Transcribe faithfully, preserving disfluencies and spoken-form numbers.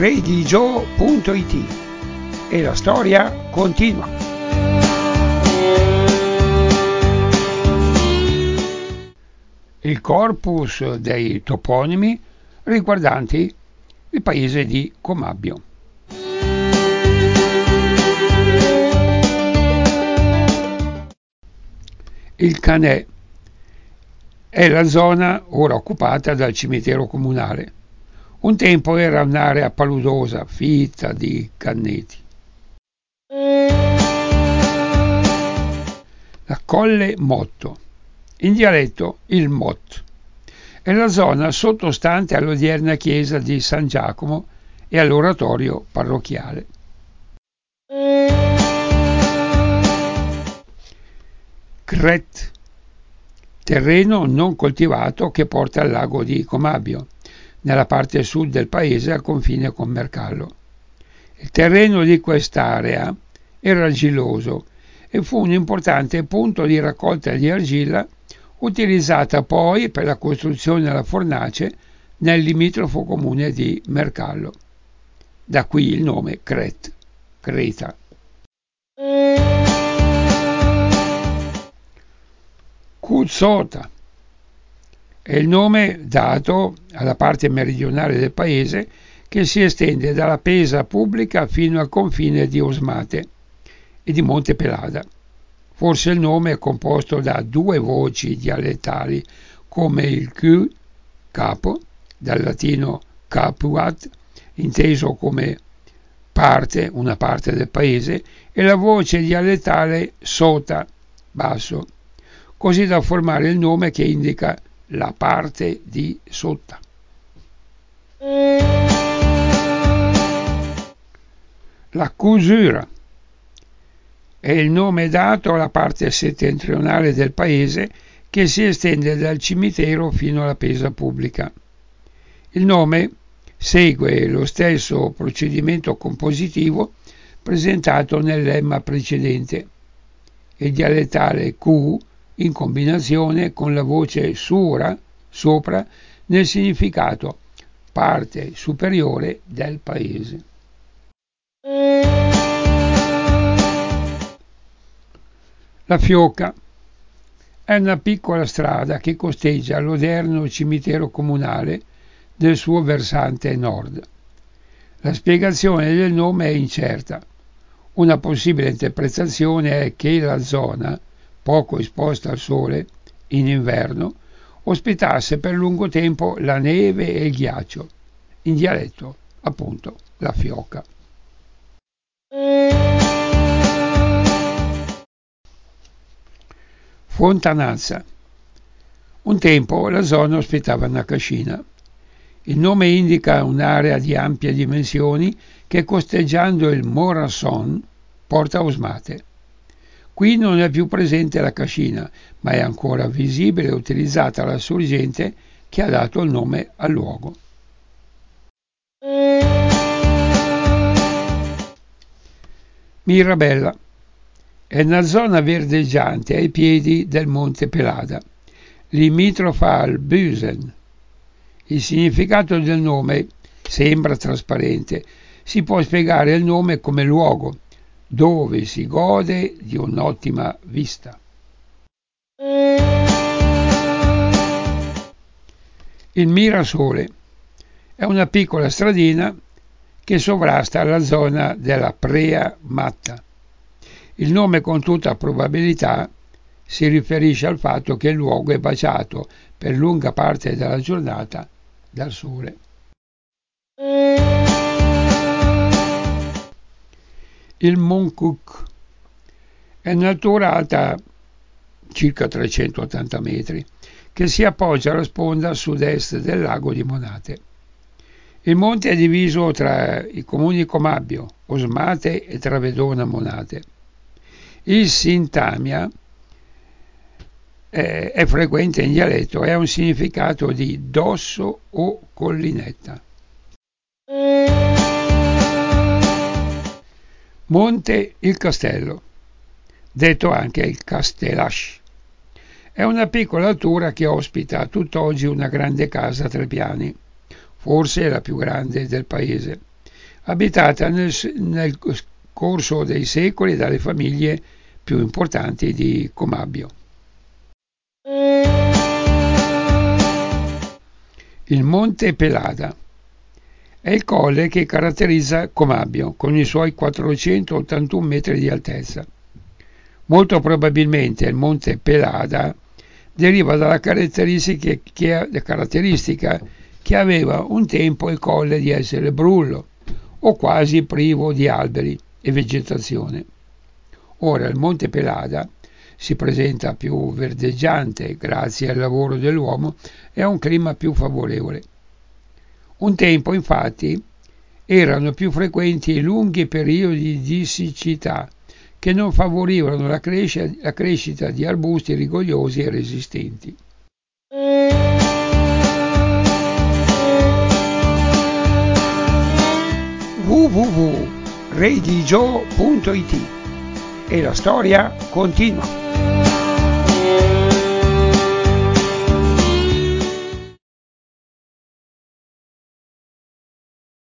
redigio punto it e la storia continua. Il corpus dei toponimi riguardanti il paese di Comabbio. Il Canè è la zona ora occupata dal cimitero comunale. Un tempo era un'area paludosa, fitta di canneti. La Colle Motto, in dialetto il Mot, è la zona sottostante all'odierna chiesa di San Giacomo e all'oratorio parrocchiale. Cret, terreno non coltivato che porta al lago di Comabbio, nella parte sud del paese al confine con Mercallo. Il terreno di quest'area era argilloso e fu un importante punto di raccolta di argilla utilizzata poi per la costruzione della fornace nel limitrofo comune di Mercallo. Da qui il nome Cret, Creta. Cuzzota è il nome dato alla parte meridionale del paese che si estende dalla Pesa Pubblica fino al confine di Osmate e di Monte Pelada. Forse il nome è composto da due voci dialettali come il Q, capo, dal latino capuat, inteso come parte, una parte del paese, e la voce dialettale sota, basso, così da formare il nome che indica la parte di sotto. La Cusura è il nome dato alla parte settentrionale del paese che si estende dal cimitero fino alla Pesa Pubblica. Il nome segue lo stesso procedimento compositivo presentato nel lemma precedente. Il dialettale Q in combinazione con la voce sura, sopra, nel significato parte superiore del paese. La Fioca è una piccola strada che costeggia l'odierno cimitero comunale nel suo versante nord. La spiegazione del nome è incerta. Una possibile interpretazione è che la zona, poco esposta al sole, in inverno, ospitasse per lungo tempo la neve e il ghiaccio, in dialetto, appunto, la Fioca. Fontanazza. Un tempo la zona ospitava una cascina. Il nome indica un'area di ampie dimensioni che costeggiando il Morasson porta a Osmate. Qui non è più presente la cascina, ma è ancora visibile e utilizzata la sorgente che ha dato il nome al luogo. Mirabella è una zona verdeggiante ai piedi del Monte Pelada, limitrofa al Büsen. Il significato del nome sembra trasparente. Si può spiegare il nome come luogo dove si gode di un'ottima vista. Il Mirasole è una piccola stradina che sovrasta la zona della Prea Matta. Il nome con tutta probabilità si riferisce al fatto che il luogo è baciato per lunga parte della giornata dal sole. Il Moncuc è un'altura alta circa trecentottanta metri che si appoggia alla sponda sud-est del lago di Monate. Il monte è diviso tra i comuni Comabbio, Osmate e Travedona Monate. Il sintamia è, è frequente in dialetto e ha un significato di dosso o collinetta. Monte il Castello, detto anche il Castellash, è una piccola altura che ospita a tutt'oggi una grande casa a tre piani, forse la più grande del paese. abitata nel, nel corso dei secoli dalle famiglie più importanti di Comabio. Il Monte Pelada è il colle che caratterizza Comabio, con i suoi quattrocentottantuno metri di altezza. Molto probabilmente il Monte Pelada deriva dalla caratteristica che, caratteristica che aveva un tempo il colle di essere brullo o quasi privo di alberi e vegetazione. Ora il Monte Pelada si presenta più verdeggiante grazie al lavoro dell'uomo e a un clima più favorevole. Un tempo, infatti, erano più frequenti lunghi periodi di siccità che non favorivano la, cresce- la crescita di arbusti rigogliosi e resistenti. w w w punto redigio punto it E la storia continua.